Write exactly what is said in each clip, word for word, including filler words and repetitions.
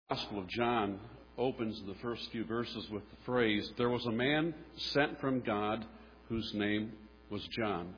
Gospel of John opens the first few verses with the phrase, "There was a man sent from God whose name was John."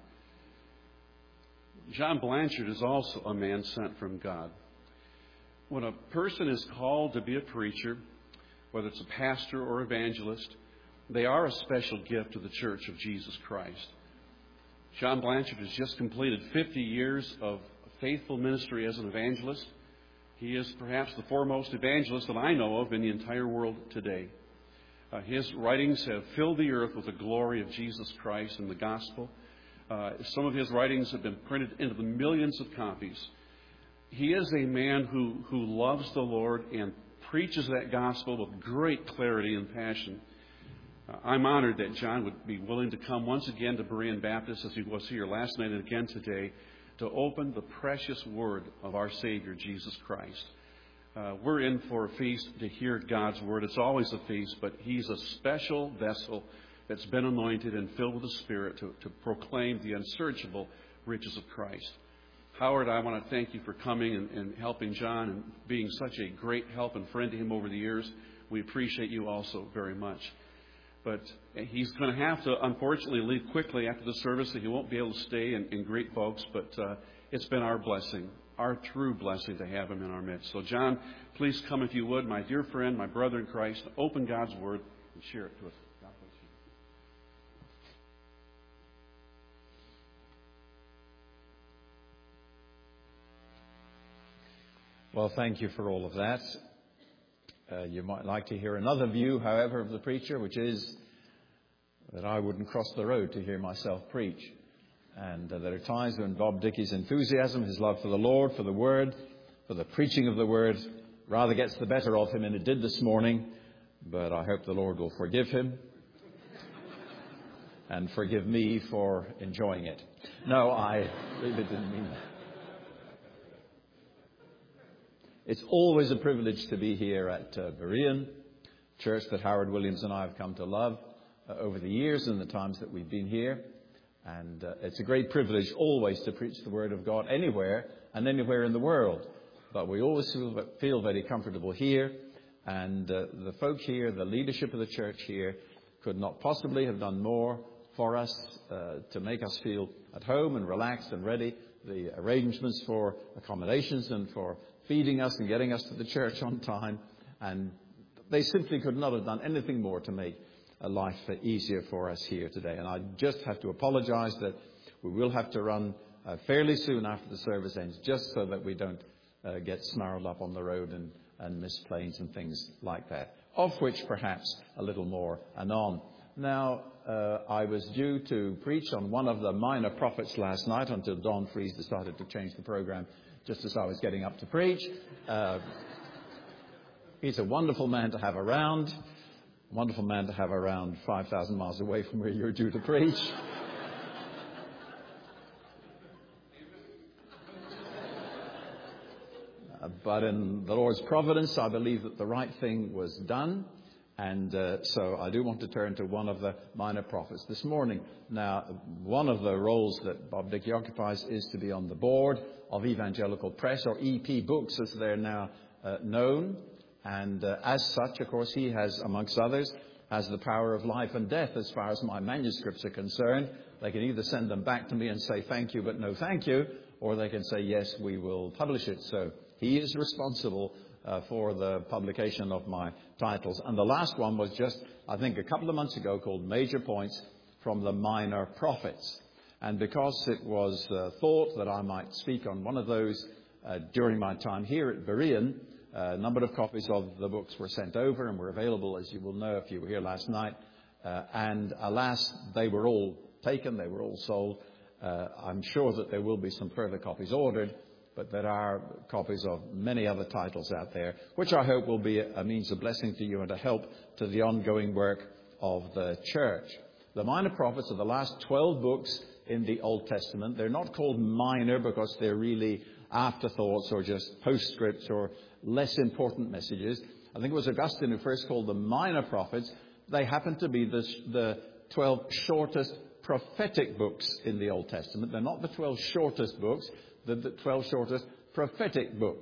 John Blanchard is also a man sent from God. When a person is called to be a preacher, whether it's a pastor or evangelist, they are a special gift to the Church of Jesus Christ. John Blanchard has just completed fifty years of faithful ministry as an evangelist. He is perhaps the foremost evangelist that I know of in the entire world today. Uh, his writings have filled the earth with the glory of Jesus Christ and the gospel. Uh, some of his writings have been printed into the millions of copies. He is a man who, who loves the Lord and preaches that gospel with great clarity and passion. Uh, I'm honored that John would be willing to come once again to Berean Baptist, as he was here last night and again today, to open the precious word of our Savior, Jesus Christ. Uh, we're in for a feast to hear God's word. It's always a feast, but he's a special vessel that's been anointed and filled with the Spirit to, to proclaim the unsearchable riches of Christ. Howard, I want to thank you for coming and, and helping John and being such a great help and friend to him over the years. We appreciate you also very much. But he's going to have to, unfortunately, leave quickly after the service, so he won't be able to stay and, and greet folks. But uh, it's been our blessing, our true blessing to have him in our midst. So, John, please come if you would, my dear friend, my brother in Christ, open God's Word and share it to us. God bless you. Well, thank you for all of that. Uh, you might like to hear another view, however, of the preacher, which is that I wouldn't cross the road to hear myself preach. And uh, there are times when Bob Dickey's enthusiasm, his love for the Lord, for the Word, for the preaching of the Word, rather gets the better of him than it did this morning. But I hope the Lord will forgive him and forgive me for enjoying it. No, I really didn't mean that. It's always a privilege to be here at uh, Berean, church that Howard Williams and I have come to love uh, over the years and the times that we've been here. And uh, it's a great privilege always to preach the Word of God anywhere and anywhere in the world. But we always feel, feel very comfortable here. And uh, the folk here, the leadership of the church here, could not possibly have done more for us uh, to make us feel at home and relaxed and ready. The arrangements for accommodations and for feeding us and getting us to the church on time. And they simply could not have done anything more to make life easier for us here today. And I just have to apologize that we will have to run uh, fairly soon after the service ends, just so that we don't uh, get snarled up on the road and, and miss planes and things like that, of which perhaps a little more anon. Now, uh, I was due to preach on one of the minor prophets last night until Don Fries decided to change the program just as I was getting up to preach. Uh, he's a wonderful man to have around, wonderful man to have around five thousand miles away from where you're due to preach. uh, but in the Lord's providence, I believe that the right thing was done. And uh, so I do want to turn to one of the minor prophets this morning. Now, one of the roles that Bob Dickey occupies is to be on the board of Evangelical Press, or E P Books as they're now uh, known. And uh, as such, of course, he has, amongst others, has the power of life and death as far as my manuscripts are concerned. They can either send them back to me and say thank you but no thank you, or they can say yes, we will publish it. So he is responsible Uh, for the publication of my titles. And the last one was just, I think, a couple of months ago, called Major Points from the Minor Prophets. And because it was uh, thought that I might speak on one of those uh, during my time here at Berean, uh, a number of copies of the books were sent over and were available, as you will know if you were here last night. Uh, and alas, they were all taken, they were all sold. Uh, I'm sure that there will be some further copies ordered, but there are copies of many other titles out there, which I hope will be a means of blessing to you and a help to the ongoing work of the church. The Minor Prophets are the last twelve books in the Old Testament. They're not called minor because they're really afterthoughts or just postscripts or less important messages. I think it was Augustine who first called them Minor Prophets. They happen to be the, the twelve shortest prophetic books in the Old Testament. They're not the twelve shortest books. The, the twelve shortest prophetic books.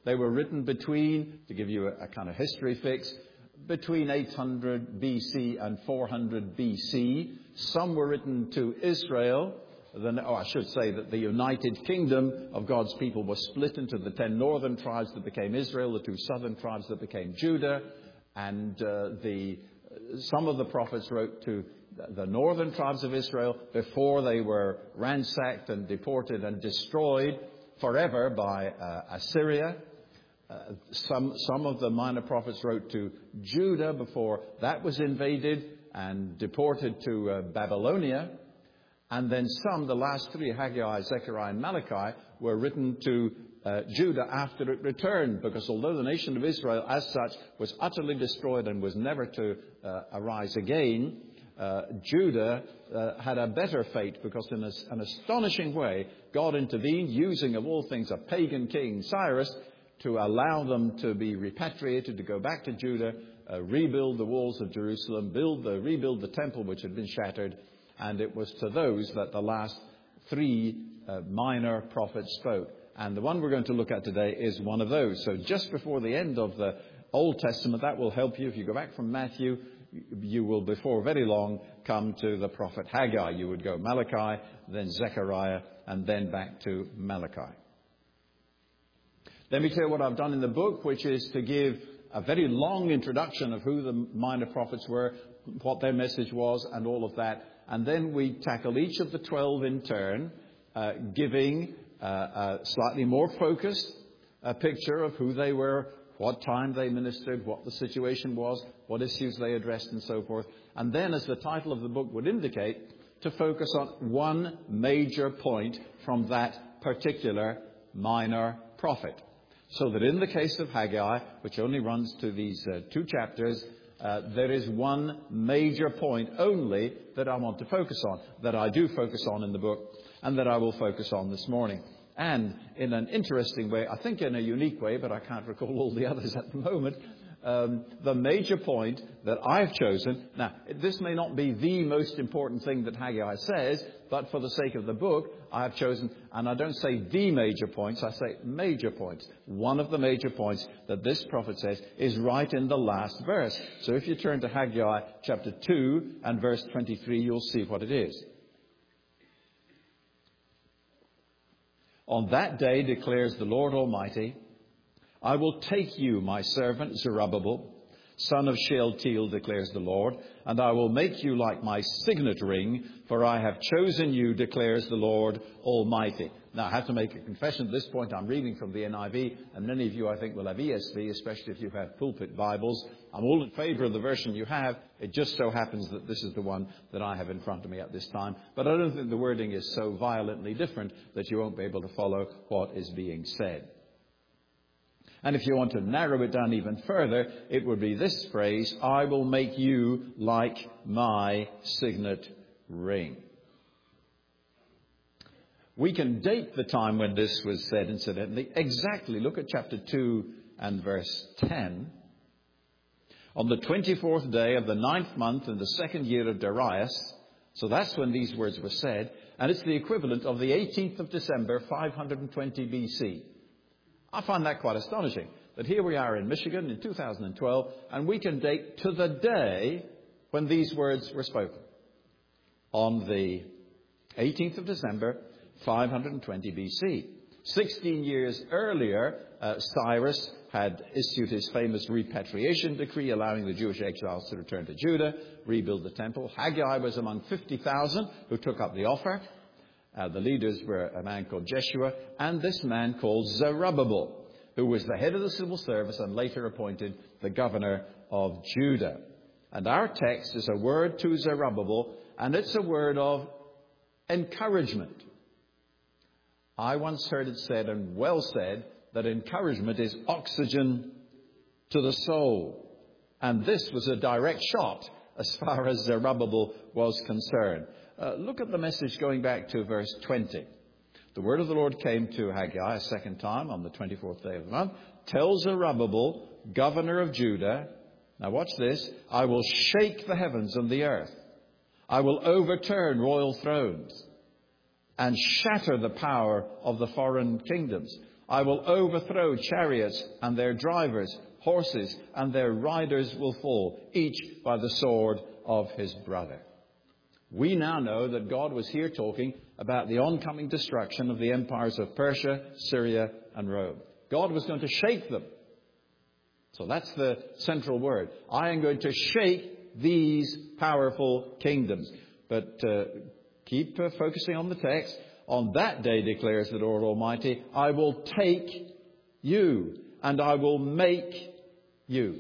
They were written between, to give you a, a kind of history fix, between eight hundred B C and four hundred B C. Some were written to Israel. Then, oh, I should say that the United Kingdom of God's people was split into the ten northern tribes that became Israel, the two southern tribes that became Judah, and uh, the some of the prophets wrote to the northern tribes of Israel before they were ransacked and deported and destroyed forever by uh, Assyria. Uh, some some of the minor prophets wrote to Judah before that was invaded and deported to uh, Babylonia. And then some, the last three, Haggai, Zechariah, and Malachi, were written to uh, Judah after it returned, because although the nation of Israel as such was utterly destroyed and was never to uh, arise again, uh, Judah uh, had a better fate, because in a, an astonishing way, God intervened, using of all things a pagan king, Cyrus, to allow them to be repatriated, to go back to Judah, uh, rebuild the walls of Jerusalem, build the, rebuild the temple which had been shattered. And it was to those that the last three uh, minor prophets spoke. And the one we're going to look at today is one of those. So just before the end of the Old Testament, that will help you. If you go back from Matthew, you will before very long come to the prophet Haggai. You would go Malachi, then Zechariah, and then back to Malachi. Let me tell you what I've done in the book, which is to give a very long introduction of who the minor prophets were, what their message was, and all of that. And then we tackle each of the twelve in turn, uh, giving uh, a slightly more focused uh, picture of who they were, what time they ministered, what the situation was, what issues they addressed, and so forth. And then, as the title of the book would indicate, to focus on one major point from that particular minor prophet. So that in the case of Haggai, which only runs to these uh, two chapters, Uh, there is one major point only that I want to focus on, that I do focus on in the book, and that I will focus on this morning. And in an interesting way, I think in a unique way, but I can't recall all the others at the moment, um, the major point that I've chosen. Now, this may not be the most important thing that Haggai says, but for the sake of the book, I have chosen, and I don't say the major points, I say major points. One of the major points that this prophet says is right in the last verse. So if you turn to Haggai chapter two and verse twenty-three, you'll see what it is. On that day, declares the Lord Almighty, I will take you, my servant Zerubbabel, son of Shealtiel, declares the Lord, and I will make you like my signet ring, for I have chosen you, declares the Lord Almighty. Now, I have to make a confession at this point. I'm reading from the N I V, and many of you, I think, will have E S V, especially if you have pulpit Bibles. I'm all in favor of the version you have. It just so happens that this is the one that I have in front of me at this time. But I don't think the wording is so violently different that you won't be able to follow what is being said. And if you want to narrow it down even further, it would be this phrase, I will make you like my signet ring. We can date the time when this was said, incidentally, exactly. Look at chapter two and verse ten. On the twenty-fourth day of the ninth month in the second year of Darius, so that's when these words were said, and it's the equivalent of the eighteenth of December, five hundred twenty B C. I find that quite astonishing, that here we are in Michigan in two thousand twelve, and we can date to the day when these words were spoken. On the eighteenth of December, five hundred twenty B C. Sixteen years earlier, uh, Cyrus had issued his famous repatriation decree allowing the Jewish exiles to return to Judah, rebuild the temple. Haggai was among fifty thousand who took up the offer. Uh, the leaders were a man called Jeshua and this man called Zerubbabel, who was the head of the civil service and later appointed the governor of Judah. And our text is a word to Zerubbabel, and it's a word of encouragement. I once heard it said, and well said, that encouragement is oxygen to the soul. And this was a direct shot as far as Zerubbabel was concerned. Uh, look at the message going back to verse twenty. The word of the Lord came to Haggai a second time on the twenty-fourth day of the month. Tell Zerubbabel, governor of Judah, now watch this, I will shake the heavens and the earth. I will overturn royal thrones and shatter the power of the foreign kingdoms. I will overthrow chariots and their drivers, horses and their riders will fall, each by the sword of his brother. We now know that God was here talking about the oncoming destruction of the empires of Persia, Syria, and Rome. God was going to shake them. So that's the central word. I am going to shake these powerful kingdoms. But uh, keep uh, focusing on the text. On that day, declares the Lord Almighty, I will take you and I will make you.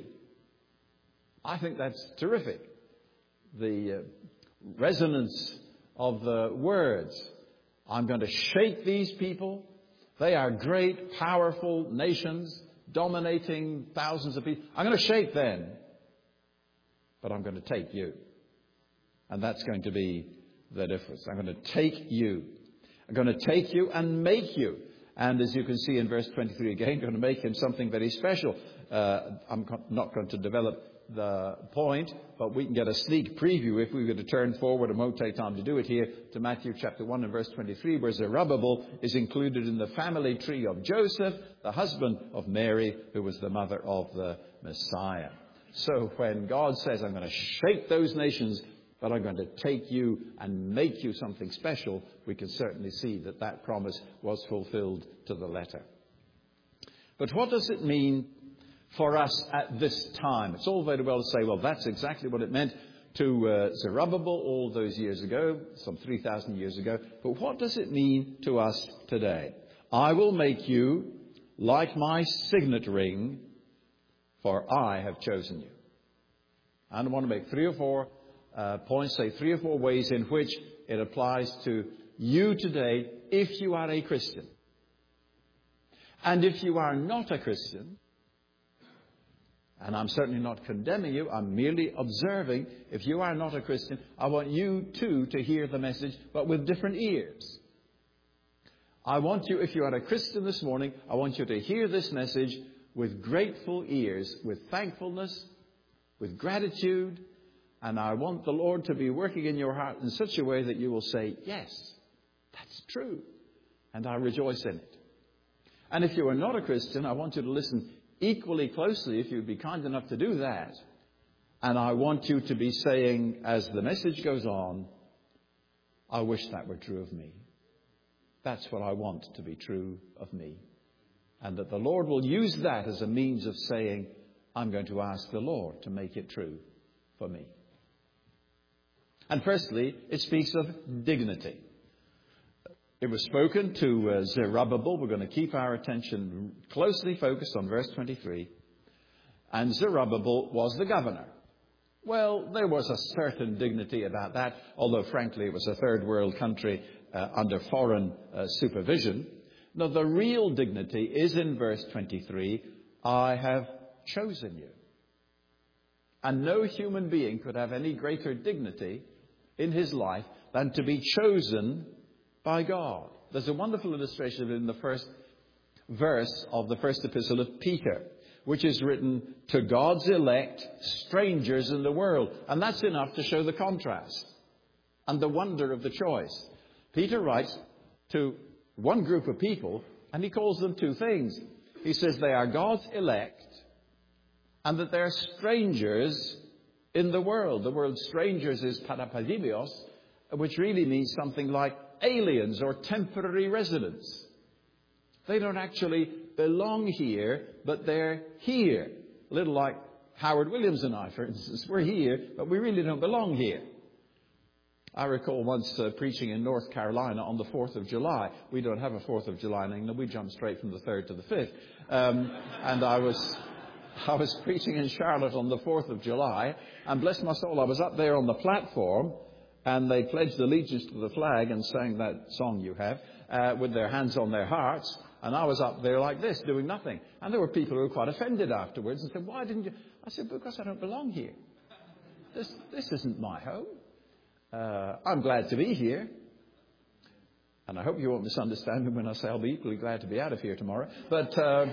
I think that's terrific. The uh, resonance of the words. I'm going to shake these people. They are great, powerful nations, dominating thousands of people. I'm going to shake them. But I'm going to take you. And that's going to be the difference. I'm going to take you. I'm going to take you and make you. And as you can see in verse twenty-three again, I'm going to make him something very special. Uh, I'm not going to develop the point, but we can get a sneak preview if we were to turn forward, and won't take time to do it here, to Matthew chapter one and verse twenty-three, where Zerubbabel is included in the family tree of Joseph, the husband of Mary, who was the mother of the Messiah. So when God says, I'm going to shake those nations, but I'm going to take you and make you something special, we can certainly see that that promise was fulfilled to the letter. But what does it mean for us at this time? It's all very well to say, well, that's exactly what it meant to uh, Zerubbabel all those years ago, some three thousand years ago. But what does it mean to us today? I will make you like my signet ring, for I have chosen you. And I want to make three or four uh, points, say three or four ways in which it applies to you today if you are a Christian. And if you are not a Christian, and I'm certainly not condemning you, I'm merely observing, if you are not a Christian, I want you too to hear the message, but with different ears. I want you, if you are a Christian this morning, I want you to hear this message with grateful ears, with thankfulness, with gratitude, and I want the Lord to be working in your heart in such a way that you will say, yes, that's true, and I rejoice in it. And if you are not a Christian, I want you to listen equally closely, if you'd be kind enough to do that. And I want you to be saying, as the message goes on, I wish that were true of me. That's what I want to be true of me. And that the Lord will use that as a means of saying, I'm going to ask the Lord to make it true for me. And firstly, it speaks of dignity. It was spoken to uh, Zerubbabel. We're going to keep our attention closely focused on verse twenty-three. And Zerubbabel was the governor. Well, there was a certain dignity about that, although frankly it was a third world country uh, under foreign uh, supervision. No, the real dignity is in verse twenty-three. I have chosen you. And no human being could have any greater dignity in his life than to be chosen by God. There's a wonderful illustration of it in the first verse of the first epistle of Peter, which is written to God's elect, strangers in the world. And that's enough to show the contrast and the wonder of the choice. Peter writes to one group of people, and he calls them two things. He says they are God's elect and that they're strangers in the world. The word strangers is parapadibios, which really means something like aliens or temporary residents. They don't actually belong here, but they're here. A little like Howard Williams and I, for instance. We're here, but we really don't belong here. I recall once uh, preaching in North Carolina on the fourth of July. We don't have a fourth of July in England. We jump straight from the third to the fifth. Um, and I was... I was preaching in Charlotte on the fourth of July, and bless my soul, I was up there on the platform, and they pledged allegiance to the flag and sang that song you have, uh, with their hands on their hearts, and I was up there like this, doing nothing. And there were people who were quite offended afterwards and said, why didn't you? I said, because I don't belong here. This, this isn't my home. Uh, I'm glad to be here. And I hope you won't misunderstand me when I say I'll be equally glad to be out of here tomorrow. But... Uh,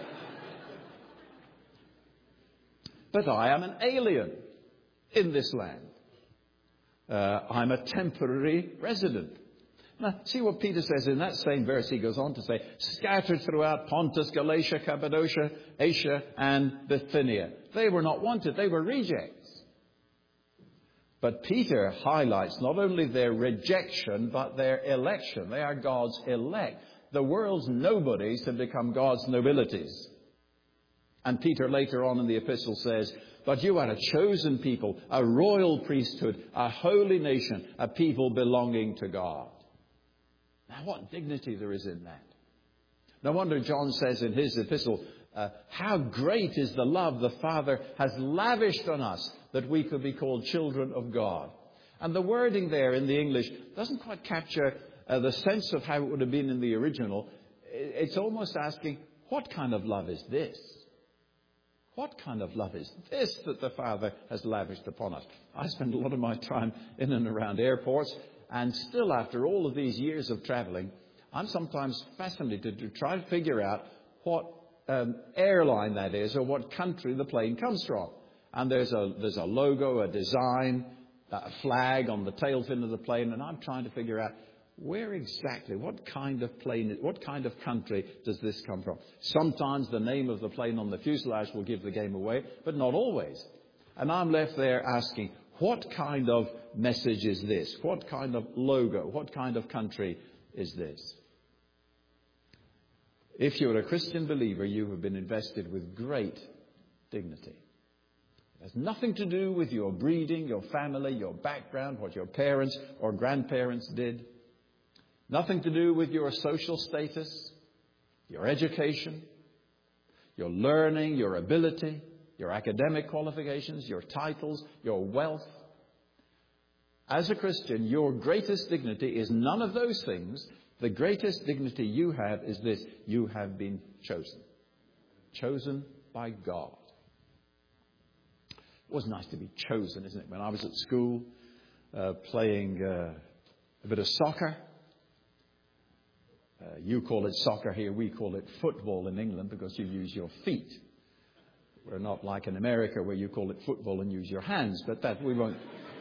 But I am an alien in this land. Uh, I'm a temporary resident. Now, see what Peter says in that same verse. He goes on to say, scattered throughout Pontus, Galatia, Cappadocia, Asia, and Bithynia. They were not wanted. They were rejects. But Peter highlights not only their rejection, but their election. They are God's elect. The world's nobodies have become God's nobilities. And Peter later on in the epistle says, but you are a chosen people, a royal priesthood, a holy nation, a people belonging to God. Now, what dignity there is in that. No wonder John says in his epistle, uh, how great is the love the Father has lavished on us that we could be called children of God. And the wording there in the English doesn't quite capture uh, the sense of how it would have been in the original. It's almost asking, what kind of love is this? What kind of love is this that the Father has lavished upon us? I spend a lot of my time in and around airports, and still after all of these years of traveling, I'm sometimes fascinated to try to figure out what um, airline that is or what country the plane comes from. And there's a, there's a logo, a design, a flag on the tail fin of the plane, and I'm trying to figure out where exactly, what kind of plane, what kind of country does this come from? Sometimes the name of the plane on the fuselage will give the game away, but not always. And I'm left there asking, what kind of message is this? What kind of logo? What kind of country is this? If you're a Christian believer, you have been invested with great dignity. It has nothing to do with your breeding, your family, your background, what your parents or grandparents did. Nothing to do with your social status, your education, your learning, your ability, your academic qualifications, your titles, your wealth. As a Christian, your greatest dignity is none of those things. The greatest dignity you have is this: you have been chosen. Chosen by God. It was nice to be chosen, isn't it? When I was at school uh, playing uh, a bit of soccer. Uh, you call it soccer here, we call it football in England because you use your feet. We're not like in America where you call it football and use your hands, but that we won't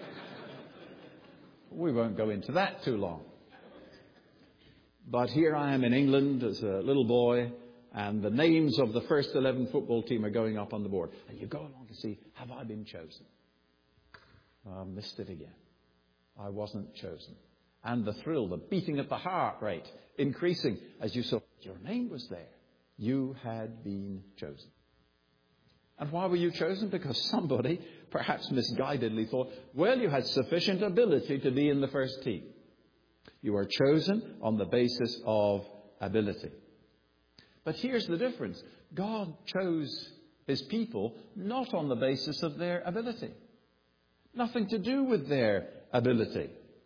we won't go into that too long. But here I am in England as a little boy, and the names of the first eleven football team are going up on the board. And you go along to see, have I been chosen? I missed it again. I wasn't chosen. And the thrill, the beating of the heart rate increasing as you saw your name was there. You had been chosen. And why were you chosen? Because somebody, perhaps misguidedly, thought, well, you had sufficient ability to be in the first team. You are chosen on the basis of ability. But here's the difference. God chose his people not on the basis of their ability. Nothing to do with their ability.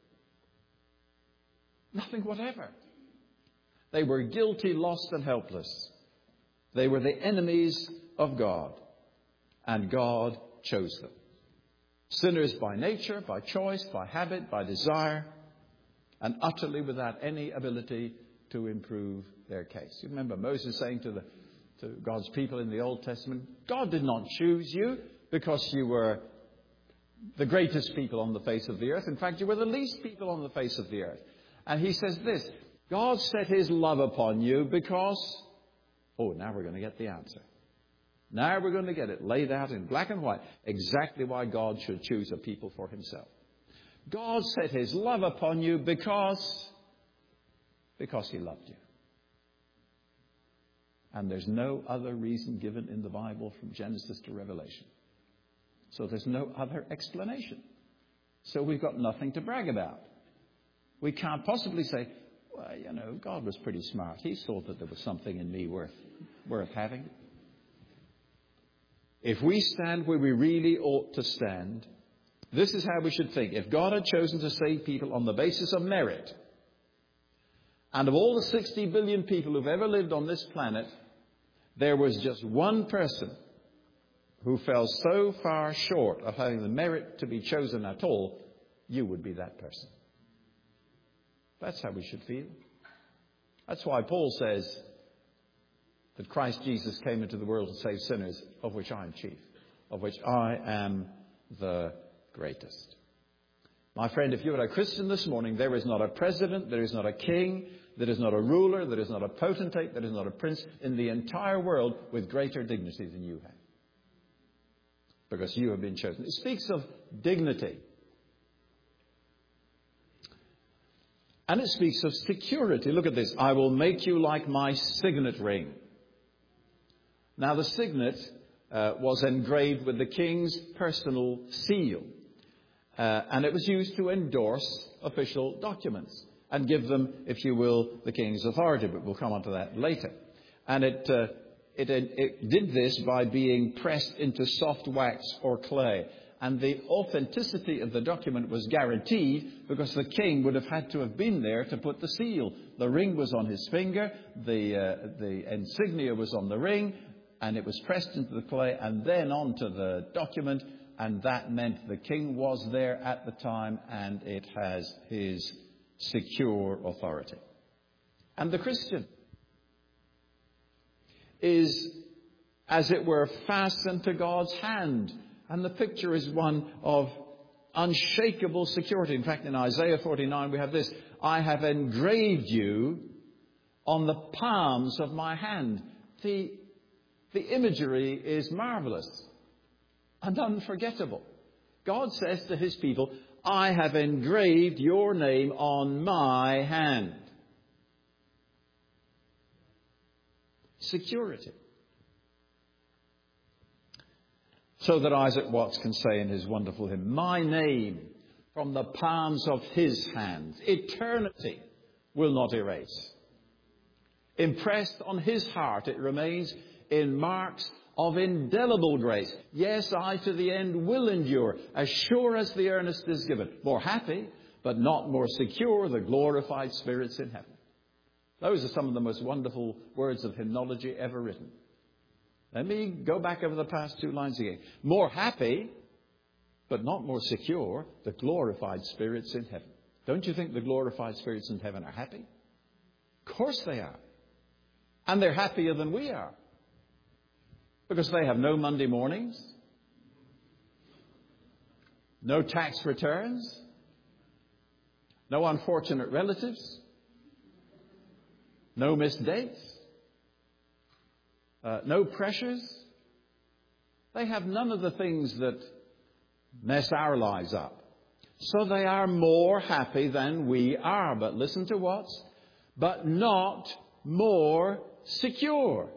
Nothing whatever. They were guilty, lost, and helpless. They were the enemies of God. And God chose them. Sinners by nature, by choice, by habit, by desire, and utterly without any ability to improve their case. You remember Moses saying to, the, to God's people in the Old Testament, God did not choose you because you were the greatest people on the face of the earth. In fact, you were the least people on the face of the earth. And he says this, God set his love upon you because, oh, now we're going to get the answer. Now we're going to get it laid out in black and white, exactly why God should choose a people for himself. God set his love upon you because, because he loved you. And there's no other reason given in the Bible from Genesis to Revelation. So there's no other explanation. So we've got nothing to brag about. We can't possibly say, well, you know, God was pretty smart. He thought that there was something in me worth, worth having. If we stand where we really ought to stand, this is how we should think. If God had chosen to save people on the basis of merit, and of all the sixty billion people who've ever lived on this planet, there was just one person who fell so far short of having the merit to be chosen at all, you would be that person. That's how we should feel. That's why Paul says that Christ Jesus came into the world to save sinners, of which I am chief, of which I am the greatest. My friend, if you are a Christian this morning, there is not a president, there is not a king, there is not a ruler, there is not a potentate, there is not a prince in the entire world with greater dignity than you have. Because you have been chosen. It speaks of dignity. And it speaks of security. Look at this. I will make you like my signet ring. Now, the signet uh, was engraved with the king's personal seal. Uh, and it was used to endorse official documents and give them, if you will, the king's authority. But we'll come on to that later. And it, uh, it, it, it did this by being pressed into soft wax or clay. And the authenticity of the document was guaranteed because the king would have had to have been there to put the seal. The ring was on his finger, the, uh, the insignia was on the ring, and it was pressed into the clay and then onto the document. And that meant the king was there at the time, and it has his secure authority. And the Christian is, as it were, fastened to God's hand. And the picture is one of unshakable security. In fact, in Isaiah forty-nine, we have this. I have engraved you on the palms of my hand. The, the imagery is marvelous and unforgettable. God says to his people, I have engraved your name on my hand. Security. So that Isaac Watts can say in his wonderful hymn, my name from the palms of his hands, eternity will not erase. Impressed on his heart it remains in marks of indelible grace. Yes, I to the end will endure, as sure as the earnest is given. More happy, but not more secure, the glorified spirits in heaven. Those are some of the most wonderful words of hymnology ever written. Let me go back over the past two lines again. More happy, but not more secure, the glorified spirits in heaven. Don't you think the glorified spirits in heaven are happy? Of course they are. And they're happier than we are. Because they have no Monday mornings, no tax returns, no unfortunate relatives, no missed dates, uh, no pressures. They have none of the things that mess our lives up. So they are more happy than we are. But listen to what? But not more secure.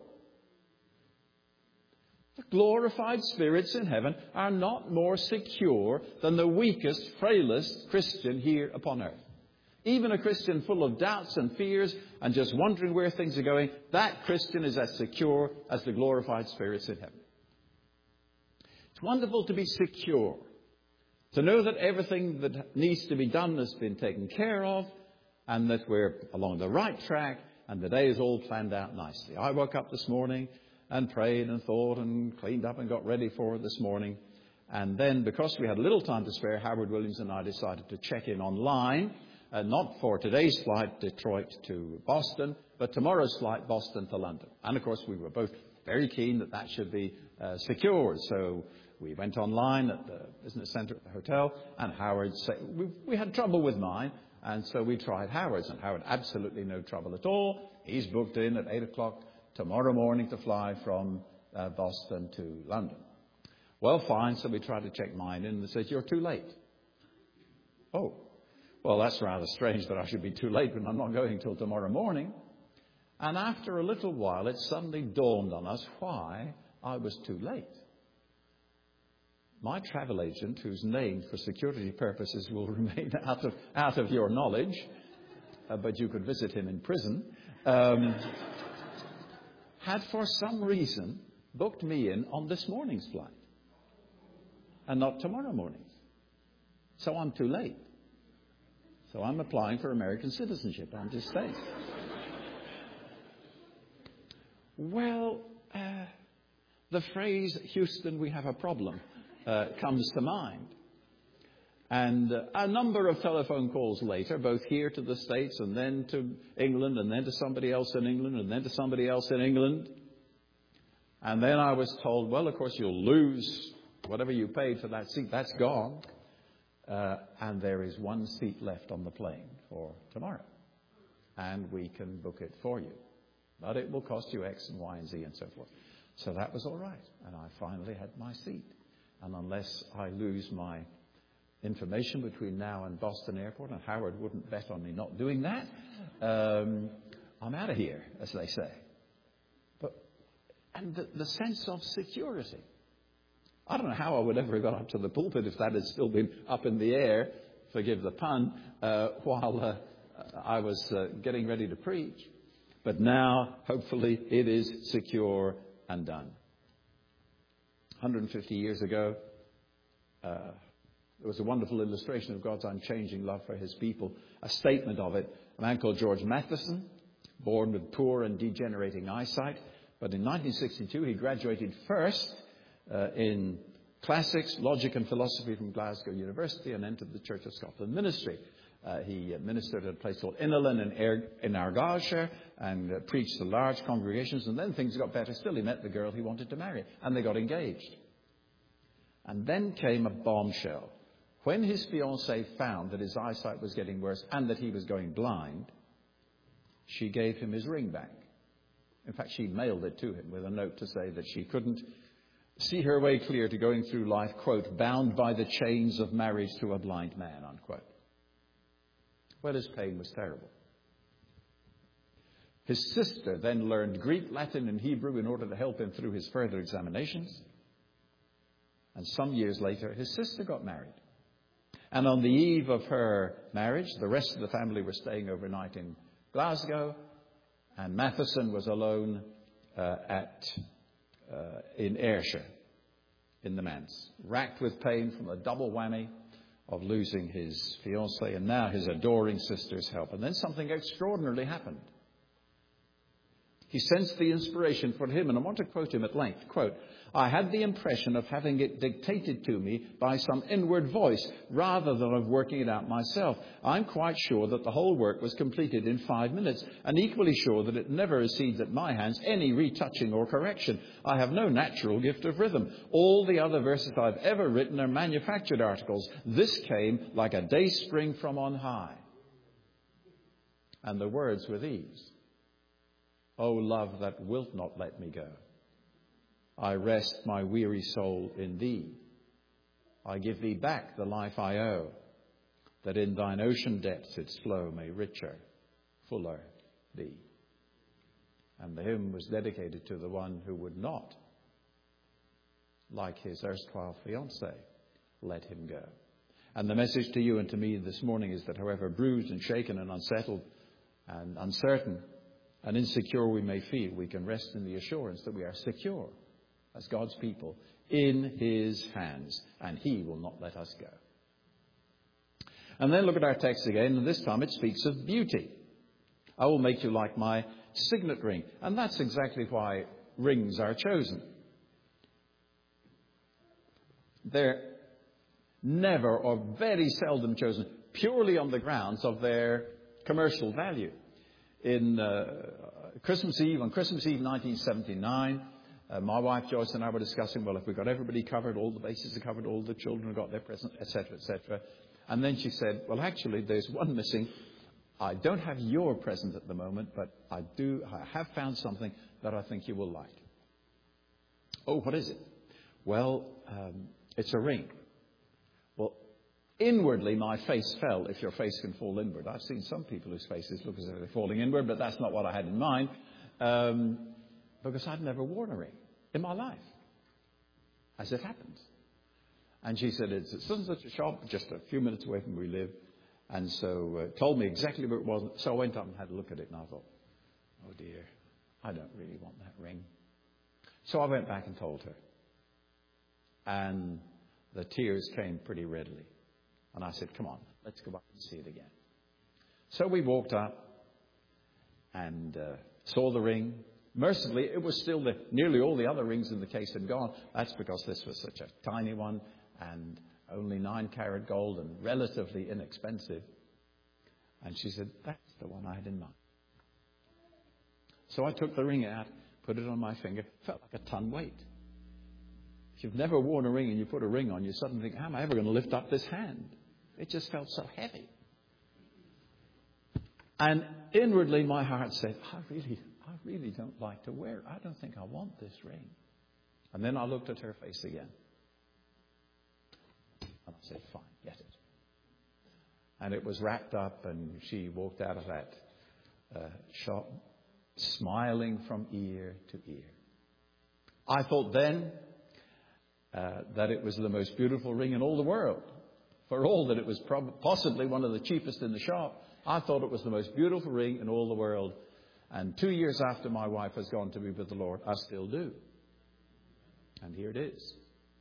The glorified spirits in heaven are not more secure than the weakest, frailest Christian here upon earth. Even a Christian full of doubts and fears and just wondering where things are going, that Christian is as secure as the glorified spirits in heaven. It's wonderful to be secure, to know that everything that needs to be done has been taken care of and that we're along the right track and the day is all planned out nicely. I woke up this morning and prayed and thought and cleaned up and got ready for it this morning. And then, because we had a little time to spare, Howard Williams and I decided to check in online, uh, not for today's flight, Detroit to Boston, but tomorrow's flight, Boston to London. And, of course, we were both very keen that that should be uh, secured. So we went online at the business center at the hotel, and Howard said, we, we had trouble with mine, and so we tried Howard's, and Howard absolutely no trouble at all. He's booked in at eight o'clock tomorrow morning to fly from uh, Boston to London. Well, fine, so we tried to check mine in, and they said, you're too late. Oh, well, that's rather strange that I should be too late when I'm not going till tomorrow morning. And after a little while, it suddenly dawned on us why I was too late. My travel agent, whose name for security purposes will remain out of, out of your knowledge, uh, but you could visit him in prison, um, had for some reason booked me in on this morning's flight and not tomorrow morning's. So I'm too late. So I'm applying for American citizenship. I'm just saying. Well, uh, the phrase, Houston, we have a problem, uh, comes to mind. And uh, a number of telephone calls later, both here to the States and then to England and then to somebody else in England and then to somebody else in England. And then I was told, well, of course, you'll lose whatever you paid for that seat. That's gone. Uh, and there is one seat left on the plane for tomorrow. And we can book it for you. But it will cost you X and Y and Z and so forth. So that was all right. And I finally had my seat. And unless I lose my information between now and Boston Airport, and Howard wouldn't bet on me not doing that, um, I'm out of here, as they say. But and the, the sense of security. I don't know how I would ever have got up to the pulpit if that had still been up in the air, forgive the pun, uh, while uh, I was uh, getting ready to preach. But now, hopefully, it is secure and done. one hundred fifty years ago, uh, there was a wonderful illustration of God's unchanging love for his people. A statement of it. A man called George Matheson, born with poor and degenerating eyesight. But in nineteen sixty-two, he graduated first uh, in classics, logic and philosophy from Glasgow University and entered the Church of Scotland ministry. Uh, he ministered at a place called Innerlin in, Air, in Argyllshire and uh, preached to large congregations. And then things got better still. He met the girl he wanted to marry and they got engaged. And then came a bombshell. When his fiancée found that his eyesight was getting worse and that he was going blind, she gave him his ring back. In fact, she mailed it to him with a note to say that she couldn't see her way clear to going through life, quote, bound by the chains of marriage to a blind man, unquote. Well, his pain was terrible. His sister then learned Greek, Latin, and Hebrew in order to help him through his further examinations. And some years later, his sister got married. And on the eve of her marriage, the rest of the family were staying overnight in Glasgow, and Matheson was alone uh, at uh, in Ayrshire, in the manse, racked with pain from a double whammy of losing his fiancée and now his adoring sister's help. And then something extraordinarily happened. He sensed the inspiration for him, and I want to quote him at length. Quote, I had the impression of having it dictated to me by some inward voice rather than of working it out myself. I'm quite sure that the whole work was completed in five minutes and equally sure that it never received at my hands any retouching or correction. I have no natural gift of rhythm. All the other verses I've ever written are manufactured articles. This came like a day spring from on high. And the words were these. O love that wilt not let me go. I rest my weary soul in thee. I give thee back the life I owe, that in thine ocean depths its flow may richer, fuller be. And the hymn was dedicated to the one who would not, like his erstwhile fiancée, let him go. And the message to you and to me this morning is that however bruised and shaken and unsettled and uncertain and insecure we may feel, we can rest in the assurance that we are secure as God's people in his hands, and he will not let us go. And then look at our text again, and this time it speaks of beauty. I will make you like my signet ring. And that's exactly why rings are chosen. They're never or very seldom chosen purely on the grounds of their commercial value. In uh, Christmas Eve, on Christmas Eve nineteen seventy-nine, uh, my wife Joyce and I were discussing, well, if we got everybody covered, all the bases are covered, all the children have got their present, et cetera, et cetera. And then she said, well, actually, there's one missing. I don't have your present at the moment, but I do. I have found something that I think you will like. Oh, what is it? Well, um, it's a ring. Well, inwardly, my face fell, if your face can fall inward. I've seen some people whose faces look as if they're falling inward, but that's not what I had in mind, um, because I'd never worn a ring in my life, as it happens. And she said, it's at such and such a shop, just a few minutes away from where we live, and so uh, told me exactly where it was. So I went up and had a look at it, and I thought, oh dear, I don't really want that ring. So I went back and told her. And the tears came pretty readily. And I said, come on, let's go up and see it again. So we walked up and uh, saw the ring. Mercifully, it was still there. Nearly all the other rings in the case had gone. That's because this was such a tiny one and only nine carat gold and relatively inexpensive. And she said, that's the one I had in mind. So I took the ring out, put it on my finger. Felt like a ton weight. If you've never worn a ring and you put a ring on, you suddenly think, how am I ever going to lift up this hand? It just felt so heavy. And inwardly my heart said, I really, I really don't like to wear it. I don't think I want this ring. And then I looked at her face again. And I said, fine, get it. And it was wrapped up, and she walked out of that uh, shop smiling from ear to ear. I thought then uh, that it was the most beautiful ring in all the world. For all that it was prob- possibly one of the cheapest in the shop, I thought it was the most beautiful ring in all the world. And two years after my wife has gone to be with the Lord, I still do. And here it is.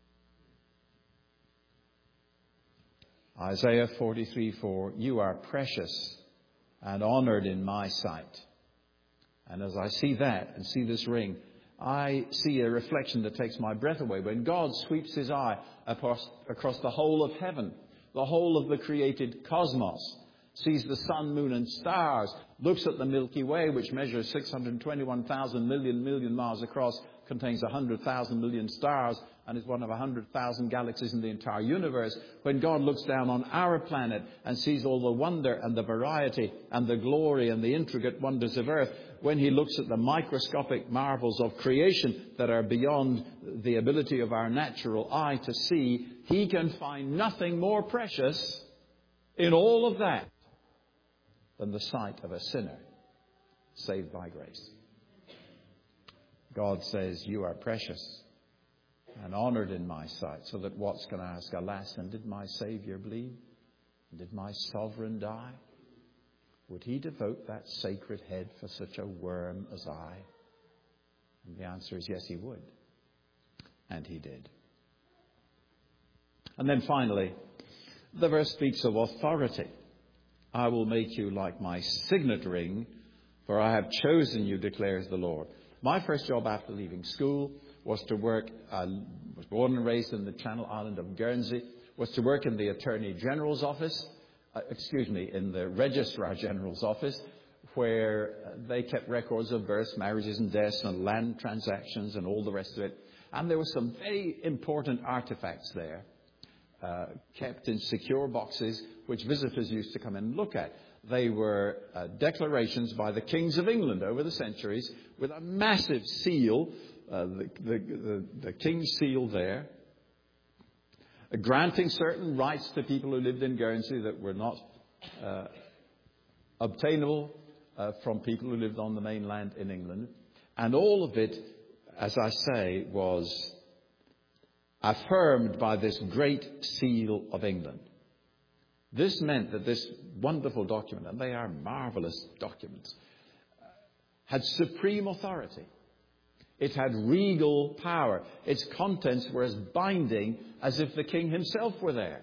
Isaiah forty-three four, you are precious and honored in my sight. And as I see that and see this ring, I see a reflection that takes my breath away. When God sweeps his eye across, across the whole of heaven, the whole of the created cosmos, sees the sun, moon and stars, looks at the Milky Way, which measures six hundred twenty-one thousand million million miles across, contains one hundred thousand million stars, and is one of one hundred thousand galaxies in the entire universe. When God looks down on our planet and sees all the wonder and the variety and the glory and the intricate wonders of earth, when he looks at the microscopic marvels of creation that are beyond the ability of our natural eye to see, he can find nothing more precious in all of that than the sight of a sinner saved by grace. God says, you are precious and honored in my sight. So that Watts can ask, alas, and did my Saviour bleed? And did my sovereign die? Would he devote that sacred head for such a worm as I? And the answer is yes, he would. And he did. And then finally, the verse speaks of authority. I will make you like my signet ring, for I have chosen you, declares the Lord. My first job after leaving school was to work, I was born and raised in the Channel Island of Guernsey, was to work in the Attorney General's office, uh, excuse me, in the Registrar General's office, where they kept records of births, marriages and deaths and land transactions and all the rest of it. And there were some very important artifacts there, uh, kept in secure boxes, which visitors used to come and look at. They were uh, declarations by the kings of England over the centuries with a massive seal, uh, the, the, the, the king's seal there, uh, granting certain rights to people who lived in Guernsey that were not uh, obtainable uh, from people who lived on the mainland in England. And all of it, as I say, was affirmed by this great seal of England. This meant that this wonderful document, and they are marvelous documents, had supreme authority. It had regal power. Its contents were as binding as if the king himself were there.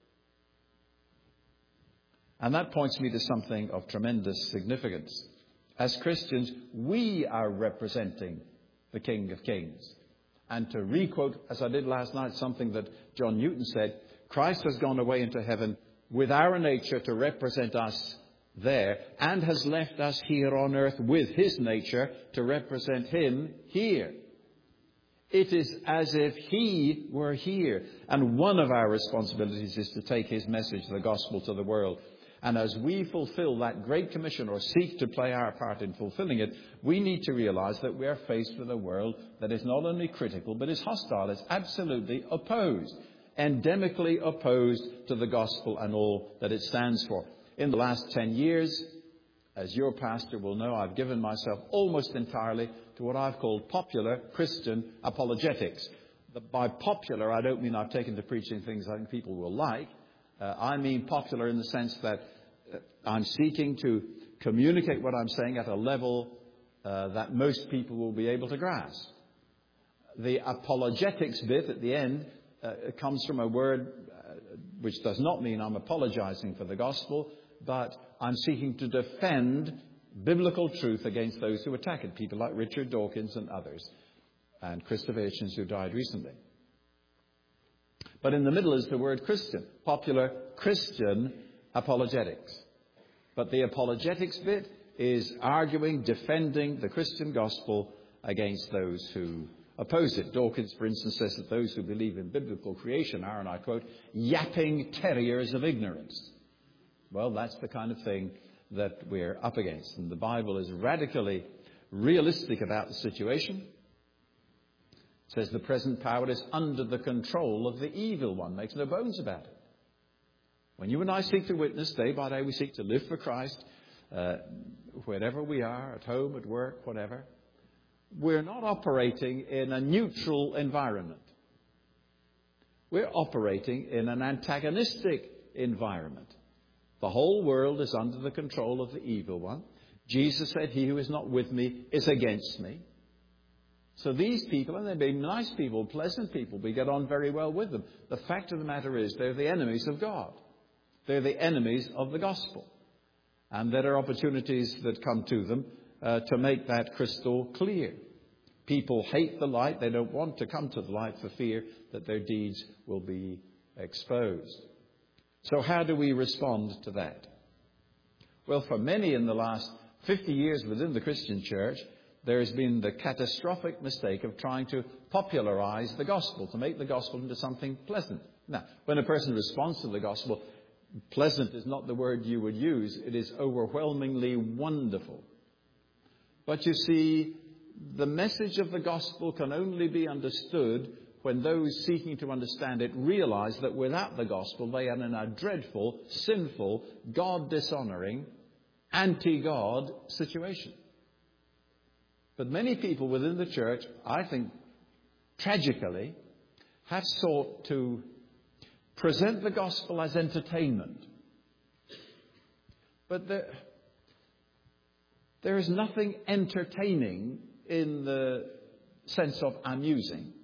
And that points me to something of tremendous significance. As Christians, we are representing the King of Kings. And to requote, as I did last night, something that John Newton said, Christ has gone away into heaven with our nature to represent us there, and has left us here on earth with his nature to represent him here. It is as if he were here. And one of our responsibilities is to take his message, the gospel, to the world. And as we fulfill that great commission, or seek to play our part in fulfilling it, we need to realize that we are faced with a world that is not only critical, but is hostile. It's absolutely opposed. Endemically opposed to the gospel and all that it stands for. In the last ten years, as your pastor will know, I've given myself almost entirely to what I've called popular Christian apologetics. By popular, I don't mean I've taken to preaching things I think people will like. Uh, I mean popular in the sense that uh, I'm seeking to communicate what I'm saying at a level uh, that most people will be able to grasp. The apologetics bit at the end Uh, it comes from a word uh, which does not mean I'm apologizing for the gospel, but I'm seeking to defend biblical truth against those who attack it, people like Richard Dawkins and others, and Christopher Hitchens, who died recently. But in the middle is the word Christian, popular Christian apologetics. But the apologetics bit is arguing, defending the Christian gospel against those who oppose it. Dawkins, for instance, says that those who believe in biblical creation are, and I quote, yapping terriers of ignorance. Well, that's the kind of thing that we're up against. And the Bible is radically realistic about the situation. It says the present power is under the control of the evil one. Makes no bones about it. When you and I seek to witness, day by day we seek to live for Christ, uh, wherever we are, at home, at work, whatever. We're not operating in a neutral environment. We're operating in an antagonistic environment. The whole world is under the control of the evil one. Jesus said, he who is not with me is against me. So these people, and they're being nice people, pleasant people, we get on very well with them. The fact of the matter is they're the enemies of God. They're the enemies of the gospel. And there are opportunities that come to them uh, to make that crystal clear. People hate the light. They don't want to come to the light for fear that their deeds will be exposed. So how do we respond to that? Well, for many in the last fifty years within the Christian church, there has been the catastrophic mistake of trying to popularize the gospel, to make the gospel into something pleasant. Now, when a person responds to the gospel, pleasant is not the word you would use. It is overwhelmingly wonderful. But you see, the message of the gospel can only be understood when those seeking to understand it realize that without the gospel they are in a dreadful, sinful, God-dishonoring, anti-God situation. But many people within the church, I think, tragically, have sought to present the gospel as entertainment. But there, there is nothing entertaining in the sense of amusing.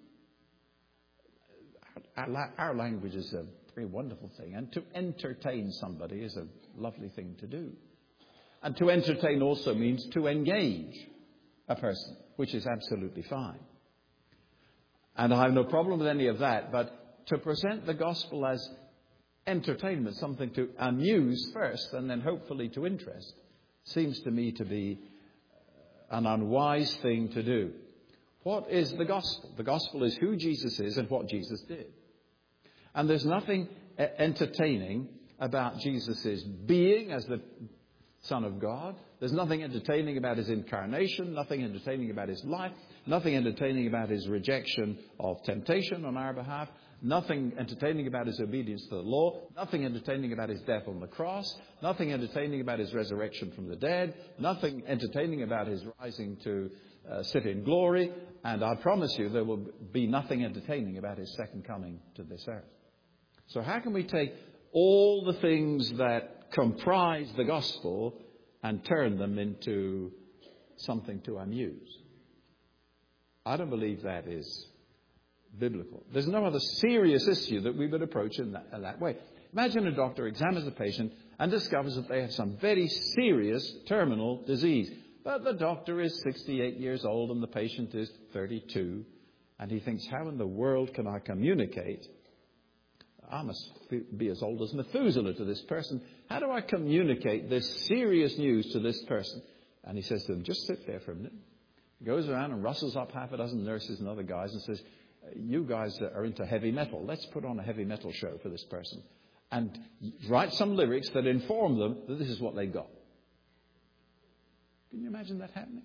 Our, our language is a very wonderful thing, and to entertain somebody is a lovely thing to do. And to entertain also means to engage a person, which is absolutely fine. And I have no problem with any of that, but to present the gospel as entertainment, something to amuse first and then hopefully to interest, seems to me to be an unwise thing to do. What is the gospel? The gospel is who Jesus is and what Jesus did. And there's nothing entertaining about Jesus' being as the Son of God. There's nothing entertaining about his incarnation, nothing entertaining about his life, nothing entertaining about his rejection of temptation on our behalf, nothing entertaining about his obedience to the law, nothing entertaining about his death on the cross, nothing entertaining about his resurrection from the dead, nothing entertaining about his rising to uh, sit in glory, and I promise you there will be nothing entertaining about his second coming to this earth. So how can we take all the things that comprise the gospel and turn them into something to amuse? I don't believe that is biblical. There's no other serious issue that we would approach in that, in that way. Imagine a doctor examines a patient and discovers that they have some very serious terminal disease. But the doctor is sixty-eight years old and the patient is thirty-two. And he thinks, how in the world can I communicate? I must be as old as Methuselah to this person. How do I communicate this serious news to this person? And he says to them, just sit there for a minute. He goes around and rustles up half a dozen nurses and other guys and says, you guys are into heavy metal. Let's put on a heavy metal show for this person. And write some lyrics that inform them that this is what they got. Can you imagine that happening?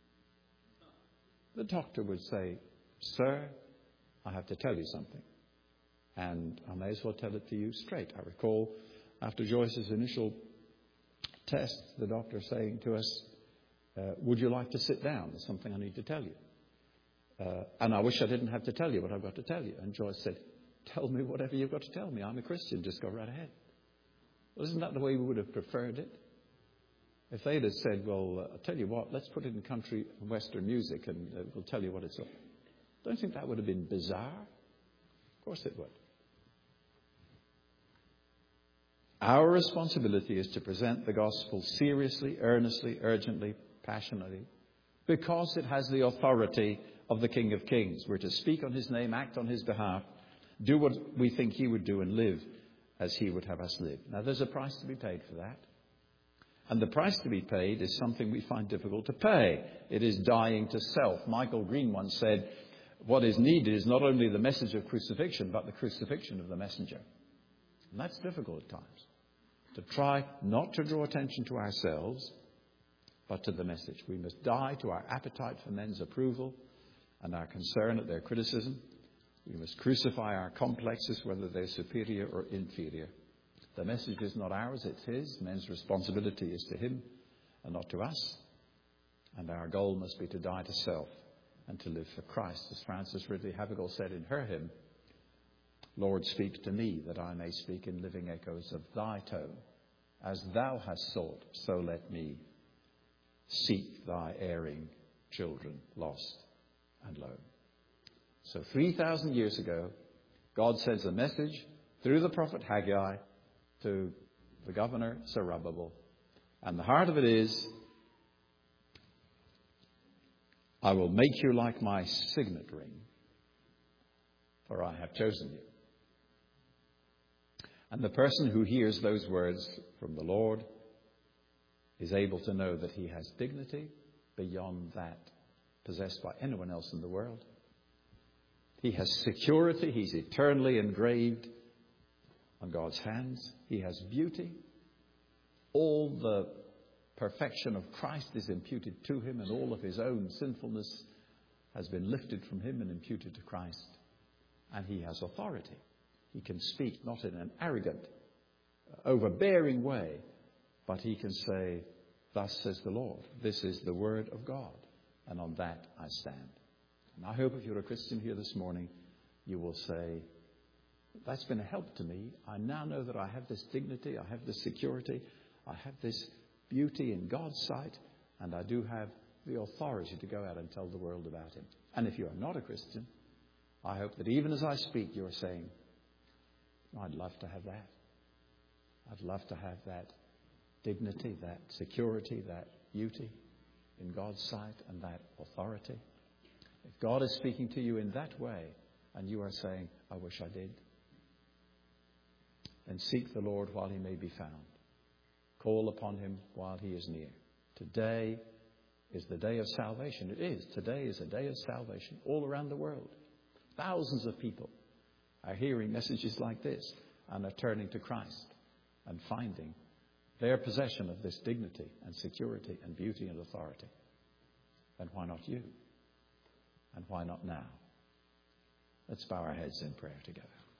The doctor would say, sir, I have to tell you something. And I may as well tell it to you straight. I recall after Joyce's initial test, the doctor saying to us, uh, would you like to sit down? There's something I need to tell you. Uh, and I wish I didn't have to tell you what I've got to tell you. And Joyce said, tell me whatever you've got to tell me. I'm a Christian. Just go right ahead. Well, isn't that the way we would have preferred it? If they'd have said, well, uh, I'll tell you what, let's put it in country and western music and uh, we'll tell you what it's like. Don't you think that would have been bizarre? Of course it would. Our responsibility is to present the gospel seriously, earnestly, urgently, passionately, because it has the authority of the King of Kings. We're to speak on his name, act on his behalf, do what we think he would do and live as he would have us live. Now, there's a price to be paid for that. And the price to be paid is something we find difficult to pay. It is dying to self. Michael Green once said, what is needed is not only the message of crucifixion, but the crucifixion of the messenger. And that's difficult at times. To try not to draw attention to ourselves, but to the message. We must die to our appetite for men's approval and our concern at their criticism. We must crucify our complexes, whether they're superior or inferior. The message is not ours, it's his. Men's responsibility is to him and not to us. And our goal must be to die to self and to live for Christ. As Frances Ridley Havergal said in her hymn, Lord, speak to me that I may speak in living echoes of thy tone. As thou hast sought, so let me seek thy erring children lost and lone. So three thousand years ago, God sends a message through the prophet Haggai to the governor Zerubbabel. And the heart of it is, I will make you like my signet ring, for I have chosen you. And the person who hears those words from the Lord is able to know that he has dignity beyond that possessed by anyone else in the world. He has security. He's eternally engraved on God's hands. He has beauty. All the perfection of Christ is imputed to him, and all of his own sinfulness has been lifted from him and imputed to Christ. And he has authority. He can speak not in an arrogant, overbearing way, but he can say, thus says the Lord. This is the word of God, and on that I stand. And I hope if you're a Christian here this morning, you will say, that's been a help to me. I now know that I have this dignity, I have this security, I have this beauty in God's sight, and I do have the authority to go out and tell the world about him. And if you are not a Christian, I hope that even as I speak, you're saying, I'd love to have that. I'd love to have that dignity, that security, that beauty in God's sight, and that authority. If God is speaking to you in that way, and you are saying, I wish I did, then seek the Lord while he may be found. Call upon him while he is near. Today is the day of salvation. It is. Today is a day of salvation all around the world. Thousands of people are hearing messages like this and are turning to Christ and finding their possession of this dignity and security and beauty and authority. And why not you? And why not now? Let's bow our heads in prayer together.